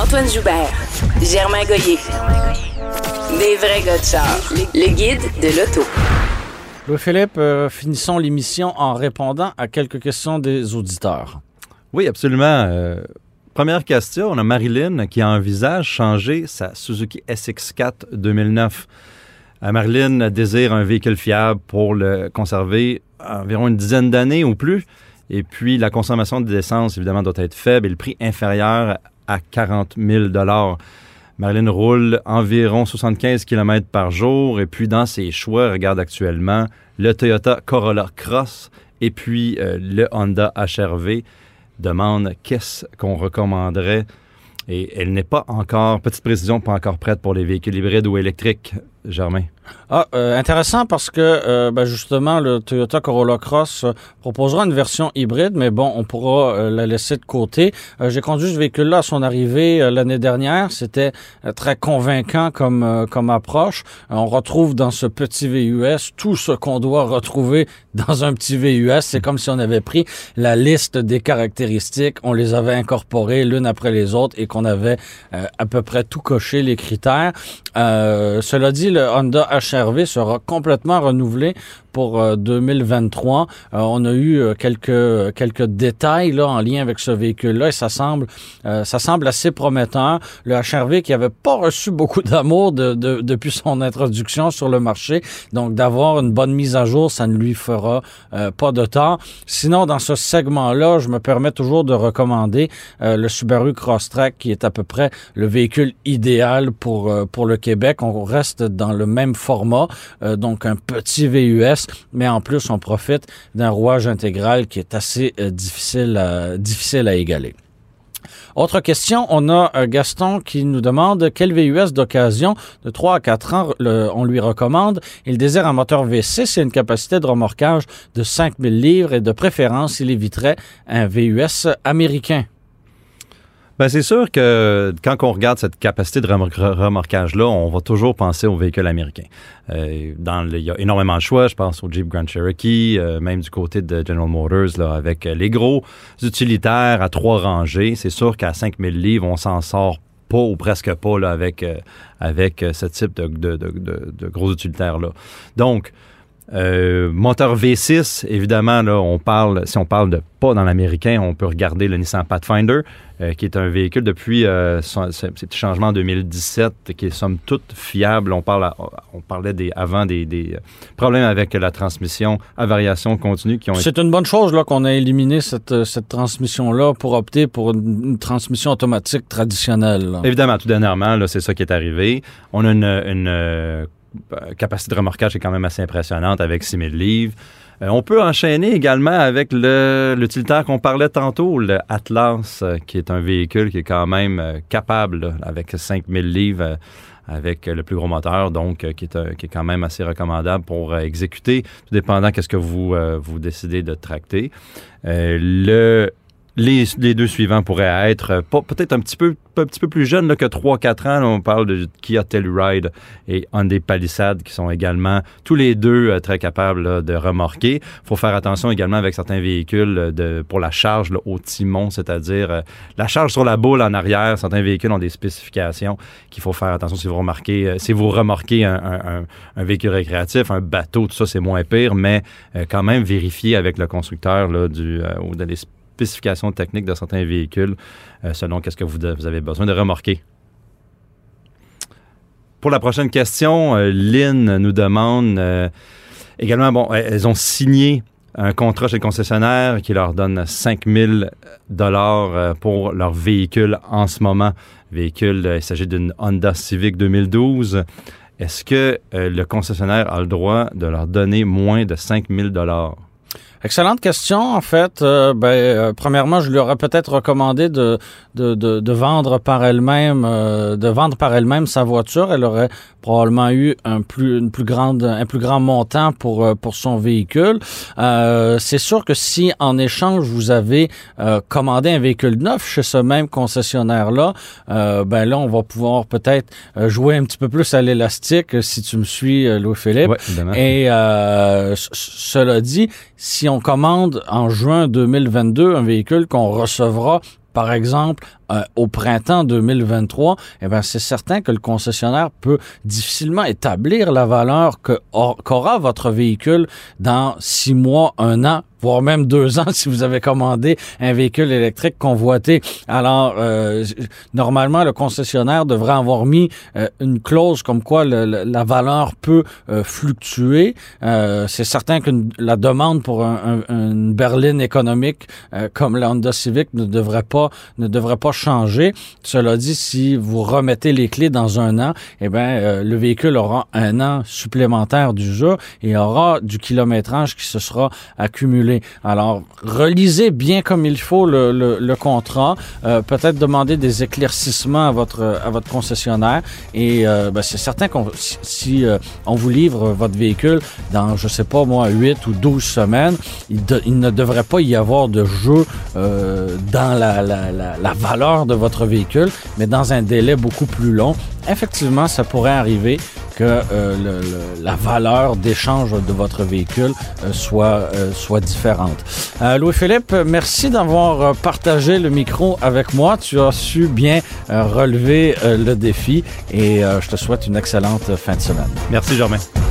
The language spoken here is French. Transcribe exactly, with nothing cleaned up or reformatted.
Antoine Joubert, Germain Goyer. Des vrais gars de char. Le guide de l'auto. Louis-Philippe, euh, finissons l'émission en répondant à quelques questions des auditeurs. Oui, absolument. Euh, première question, on a Marilyn qui envisage changer sa Suzuki S X quatre deux mille neuf. Euh, Marilyn désire un véhicule fiable pour le conserver environ une dizaine d'années ou plus. Et puis, la consommation d'essence, évidemment, doit être faible et le prix inférieur à quarante mille dollars. Marilyn roule environ soixante-quinze kilomètres par jour. Et puis, dans ses choix, regarde actuellement le Toyota Corolla Cross et puis euh, le Honda H R V. Demande qu'est-ce qu'on recommanderait. Et elle n'est pas encore, petite précision, pas encore prête pour les véhicules hybrides ou électriques, Germain. Ah, euh, intéressant parce que euh, ben justement, le Toyota Corolla Cross euh, proposera une version hybride, mais bon, on pourra euh, la laisser de côté. Euh, j'ai conduit ce véhicule-là à son arrivée euh, l'année dernière. C'était euh, très convaincant comme euh, comme approche. Euh, on retrouve dans ce petit V U S tout ce qu'on doit retrouver dans un petit V U S. C'est comme si on avait pris la liste des caractéristiques, on les avait incorporées l'une après les autres et qu'on avait euh, à peu près tout coché les critères. Euh, cela dit, le Honda H R V sera complètement renouvelé pour euh, deux mille vingt-trois. Euh, on a eu euh, quelques quelques détails là en lien avec ce véhicule-là et ça semble euh, ça semble assez prometteur. Le H R V qui avait pas reçu beaucoup d'amour de, de, depuis son introduction sur le marché, donc d'avoir une bonne mise à jour, ça ne lui fera euh, pas de tort. Sinon, dans ce segment-là, je me permets toujours de recommander euh, le Subaru Crosstrek qui est à peu près le véhicule idéal pour euh, pour le Québec. On reste dans le même format, euh, donc un petit V U S, mais en plus, on profite d'un rouage intégral qui est assez euh, difficile, à, difficile à égaler. Autre question, on a euh, Gaston qui nous demande quel V U S d'occasion de trois à quatre ans le, on lui recommande. Il désire un moteur V six et une capacité de remorquage de cinq mille livres et de préférence, il éviterait un V U S américain. Bien, c'est sûr que quand on regarde cette capacité de remor- remorquage-là, on va toujours penser aux véhicules américains. Euh, dans le, il y a énormément de choix. Je pense au Jeep Grand Cherokee, euh, même du côté de General Motors, là, avec les gros utilitaires à trois rangées. C'est sûr qu'à cinq mille livres, on s'en sort pas ou presque pas là, avec, euh, avec ce type de, de, de, de, de gros utilitaires-là. Donc, Euh, moteur V six, évidemment, là, on parle, si on parle de pas dans l'américain, on peut regarder le Nissan Pathfinder, euh, qui est un véhicule depuis euh, son, ce petit changement en deux mille dix-sept, qui est somme toute fiable. On, parle à, on parlait des, avant des, des problèmes avec la transmission à variation continue qui ont C'est été... une bonne chose là qu'on a éliminé cette, cette transmission-là pour opter pour une, une transmission automatique traditionnelle. Là. Évidemment, tout dernièrement, là, c'est ça qui est arrivé. On a une, une euh, capacité de remorquage est quand même assez impressionnante avec six mille livres. Euh, on peut enchaîner également avec le, l'utilitaire qu'on parlait tantôt, le Atlas, euh, qui est un véhicule qui est quand même euh, capable, là, avec cinq mille livres, euh, avec le plus gros moteur, donc euh, qui, est, euh, qui est quand même assez recommandable pour euh, exécuter, tout dépendant qu'est-ce que vous, euh, vous décidez de tracter. Euh, le Les, les deux suivants pourraient être pas, peut-être un petit peu, un petit peu plus jeunes là, que trois à quatre ans. Là, on parle de Kia Telluride et Hyundai Palisade qui sont également tous les deux euh, très capables là, de remorquer. Il faut faire attention également avec certains véhicules de, pour la charge là, au timon, c'est-à-dire euh, la charge sur la boule en arrière. Certains véhicules ont des spécifications qu'il faut faire attention si vous remarquez, euh, si vous remorquez un, un, un véhicule récréatif, un bateau, tout ça, c'est moins pire, mais euh, quand même vérifier avec le constructeur là, du, euh, ou de les spécifications techniques de certains véhicules euh, selon qu'est-ce que vous, de, vous avez besoin de remorquer. Pour la prochaine question, euh, Lynn nous demande euh, également, bon, elles ont signé un contrat chez le concessionnaire qui leur donne cinq mille dollars pour leur véhicule en ce moment. Véhicule, il s'agit d'une Honda Civic deux mille douze. Est-ce que euh, le concessionnaire a le droit de leur donner moins de cinq mille dollars? Excellente question. En fait, euh, ben, euh, premièrement, je lui aurais peut-être recommandé de de, de, de vendre par elle-même, euh, de vendre par elle-même sa voiture. Elle aurait probablement eu un plus une plus grande un plus grand montant pour euh, pour son véhicule. Euh, c'est sûr que si en échange vous avez euh, commandé un véhicule neuf chez ce même concessionnaire-là, euh, ben là on va pouvoir peut-être euh, jouer un petit peu plus à l'élastique si tu me suis, Louis-Philippe. Ouais, évidemment. Et euh, c- cela dit, si on commande en juin deux mille vingt-deux un véhicule qu'on recevra par exemple, euh, au printemps deux mille vingt-trois, eh bien, c'est certain que le concessionnaire peut difficilement établir la valeur que, or, qu'aura votre véhicule dans six mois, un an, voire même deux ans si vous avez commandé un véhicule électrique convoité. Alors, euh, normalement, le concessionnaire devrait avoir mis euh, une clause comme quoi le, le, la valeur peut euh, fluctuer. Euh, c'est certain que la demande pour un, un, une berline économique euh, comme la Honda Civic ne devrait pas ne devrait pas changer. Cela dit, si vous remettez les clés dans un an, eh bien, euh, le véhicule aura un an supplémentaire du jeu et aura du kilométrage qui se sera accumulé. Alors, relisez bien comme il faut le, le, le contrat. Euh, peut-être demander des éclaircissements à votre à votre concessionnaire. Et euh, ben, c'est certain qu'on si, si euh, on vous livre votre véhicule dans, je sais pas moi, huit ou douze semaines, il, de, il ne devrait pas y avoir de jeu euh, dans la, la, la, la valeur de votre véhicule, mais dans un délai beaucoup plus long. Effectivement, ça pourrait arriver que euh, le, le, la valeur d'échange de votre véhicule euh, soit, euh, soit différente. Euh, Louis-Philippe, merci d'avoir partagé le micro avec moi. Tu as su bien euh, relever euh, le défi et euh, je te souhaite une excellente fin de semaine. Merci, Germain.